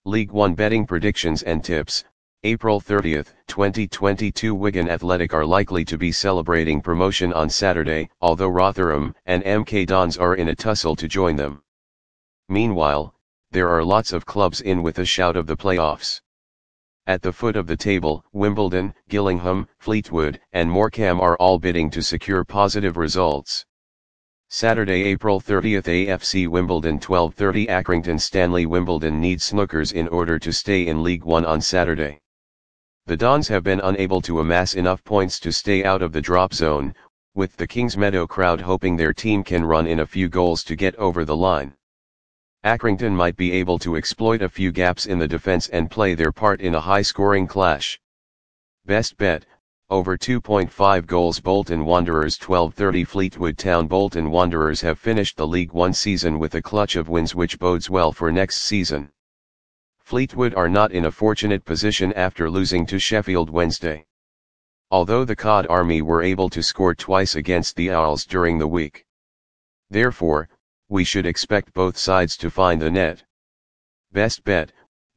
League One betting predictions and tips. April 30, 2022. Wigan Athletic are likely to be celebrating promotion on Saturday, although Rotherham and MK Dons are in a tussle to join them. Meanwhile, there are lots of clubs in with a shout of the playoffs. At the foot of the table, Wimbledon, Gillingham, Fleetwood, and Morecambe are all bidding to secure positive results. Saturday, April 30, AFC Wimbledon 12:30. Accrington Stanley. Wimbledon needs snookers in order to stay in League One on Saturday. The Dons have been unable to amass enough points to stay out of the drop zone, with the Kingsmeadow crowd hoping their team can run in a few goals to get over the line. Accrington might be able to exploit a few gaps in the defense and play their part in a high-scoring clash. Best bet, over 2.5 goals. Bolton Wanderers 12:30. Fleetwood Town. Bolton Wanderers have finished the League One season with a clutch of wins, which bodes well for next season. Fleetwood are not in a fortunate position after losing to Sheffield Wednesday. Although the COD Army were able to score twice against the Owls during the week. Therefore, we should expect both sides to find the net. Best bet,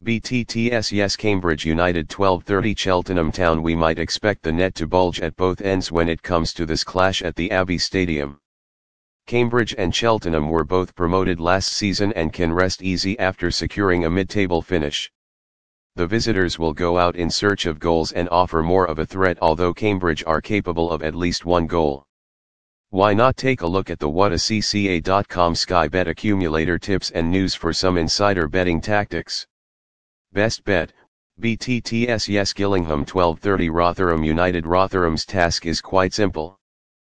BTTS yes. Cambridge United 12:30. Cheltenham Town. We might expect the net to bulge at both ends when it comes to this clash at the Abbey Stadium. Cambridge and Cheltenham were both promoted last season and can rest easy after securing a mid-table finish. The visitors will go out in search of goals and offer more of a threat, although Cambridge are capable of at least one goal. Why not take a look at the whatacca.com Sky Bet accumulator tips and news for some insider betting tactics. Best bet, BTTS yes. Gillingham 12:30. Rotherham United. Rotherham's task is quite simple.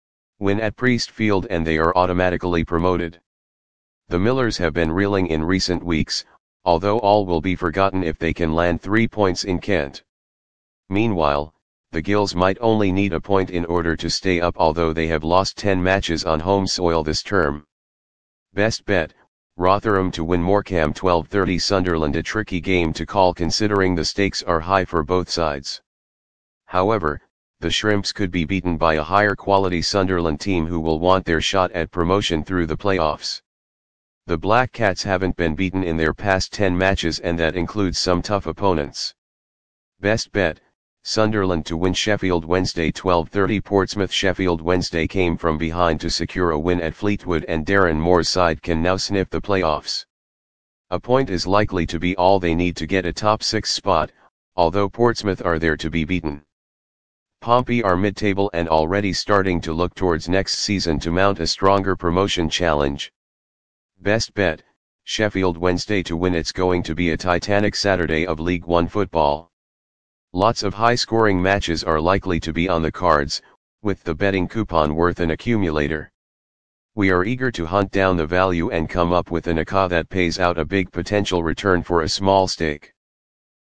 Win at Priestfield and they are automatically promoted. The Millers have been reeling in recent weeks, although all will be forgotten if they can land 3 points in Kent. Meanwhile, the Gills might only need a point in order to stay up, although they have lost 10 matches on home soil this term. Best bet, Rotherham to win. Morecambe 12:30. Sunderland. A tricky game to call considering the stakes are high for both sides. However, the Shrimps could be beaten by a higher quality Sunderland team who will want their shot at promotion through the playoffs. The Black Cats haven't been beaten in their past 10 matches, and that includes some tough opponents. Best bet, Sunderland to win. Sheffield Wednesday 12:30. Portsmouth. Sheffield Wednesday came from behind to secure a win at Fleetwood, and Darren Moore's side can now sniff the playoffs. A point is likely to be all they need to get a top 6 spot, although Portsmouth are there to be beaten. Pompey are mid-table and already starting to look towards next season to mount a stronger promotion challenge. Best bet, Sheffield Wednesday to win. It's going to be a titanic Saturday of League One football. Lots of high-scoring matches are likely to be on the cards, with the betting coupon worth an accumulator. We are eager to hunt down the value and come up with an ACCA that pays out a big potential return for a small stake.